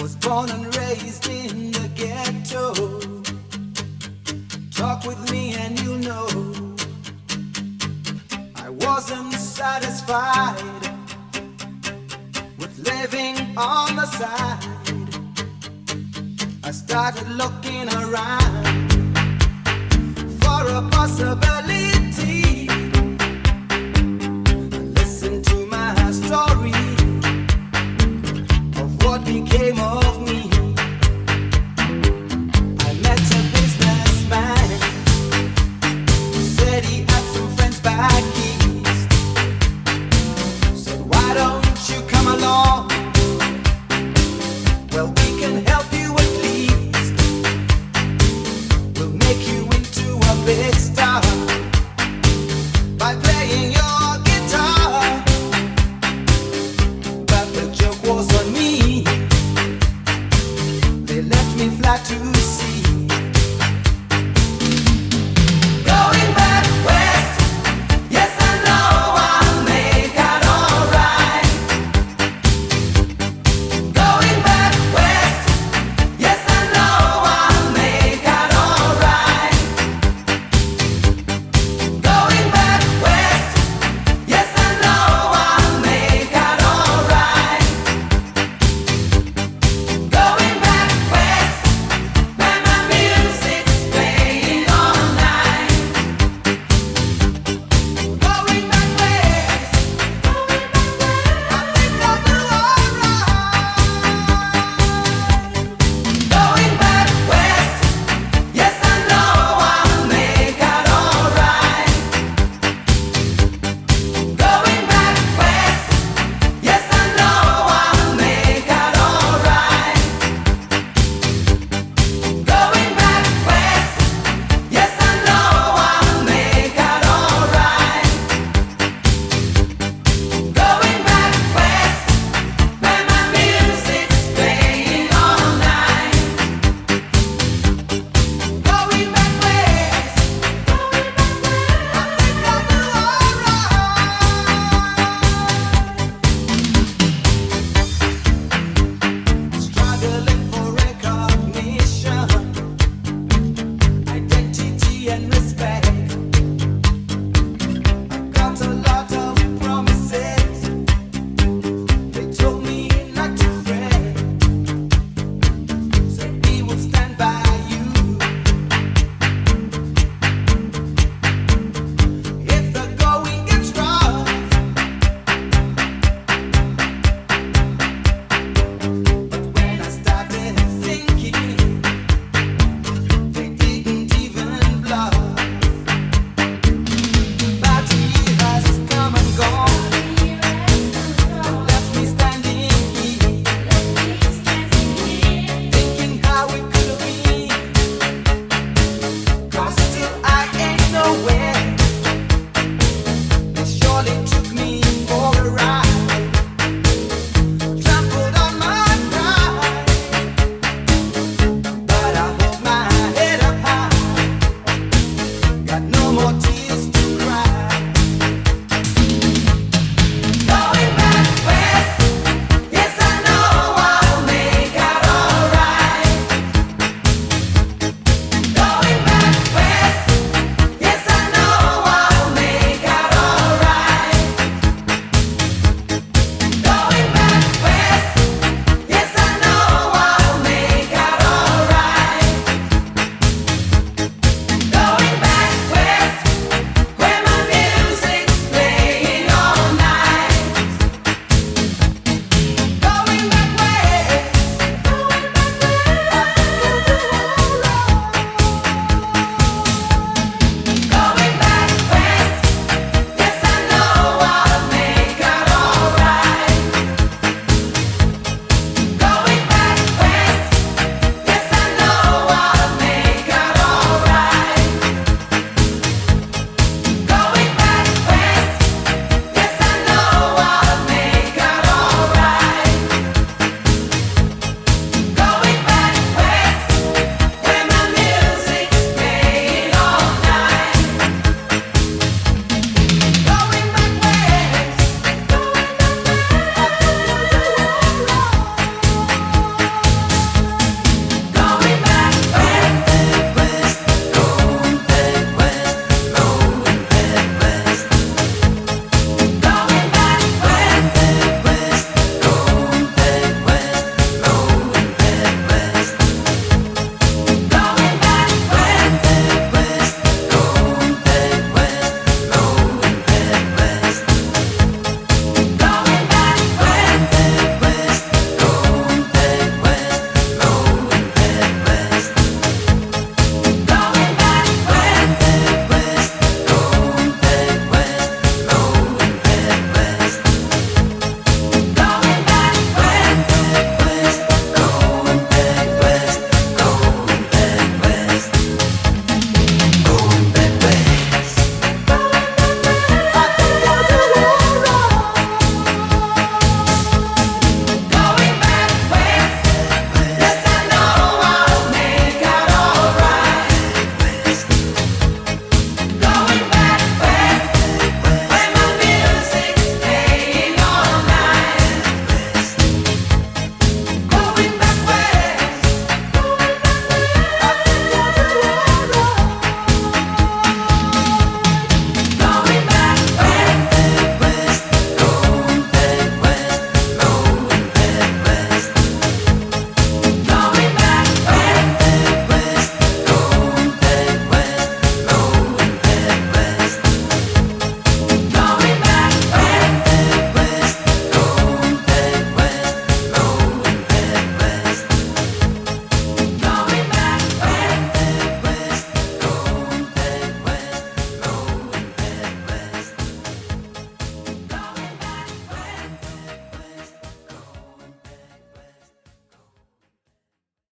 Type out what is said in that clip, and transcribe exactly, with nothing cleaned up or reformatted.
Born and raised in the ghetto. Talk with me and you'll know I wasn't satisfied with living on the side. I started looking around for a possibility. Listen to my story of what became of me. I met a businessman, said he had some friends back east. Said, why don't you come along? Well, we can help you at least. We'll make you into a big star by playing your guitar. But the joke was on me. They left me flat to see. Going back.